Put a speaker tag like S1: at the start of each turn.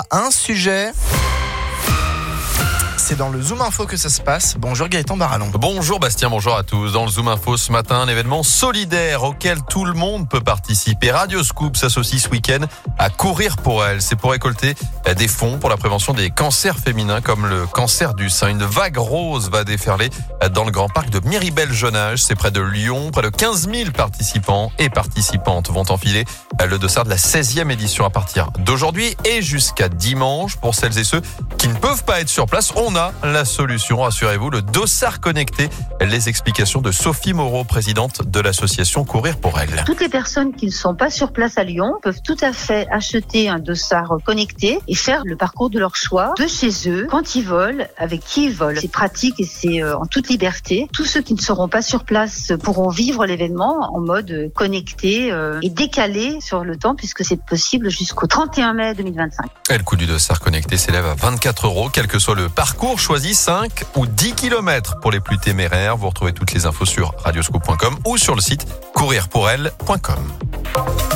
S1: un sujet. C'est dans le Zoom Info que ça se passe. Bonjour Gaëtan Barallon.
S2: Bonjour Bastien, bonjour à tous. Dans le Zoom Info ce matin, un événement solidaire auquel tout le monde peut participer. Radio Scoop s'associe ce week-end à Courir pour elle. C'est pour récolter des fonds pour la prévention des cancers féminins comme le cancer du sein. Une vague rose va déferler dans le grand parc de Miribel-Jonage. C'est près de Lyon. Près de 15 000 participants et participantes vont enfiler le dossard de la 16e édition à partir d'aujourd'hui et jusqu'à dimanche. Pour celles et ceux qui ne peuvent pas être sur place, on a la solution, rassurez-vous, le dossard connecté. Les explications de Sophie Moreau, présidente de l'association Courir pour elle.
S3: Toutes les personnes qui ne sont pas sur place à Lyon peuvent tout à fait acheter un dossard connecté et faire le parcours de leur choix de chez eux, quand ils veulent, avec qui ils veulent. C'est pratique et c'est en toute liberté. Tous ceux qui ne seront pas sur place pourront vivre l'événement en mode connecté et décalé sur le temps puisque c'est possible jusqu'au 31 mai 2025.
S2: Et le coût du dossard connecté s'élève à 24 €, quel que soit le parcours. Choisis 5 ou 10 km pour les plus téméraires. Vous retrouvez toutes les infos sur radioscoop.com ou sur le site courirpourelle.com.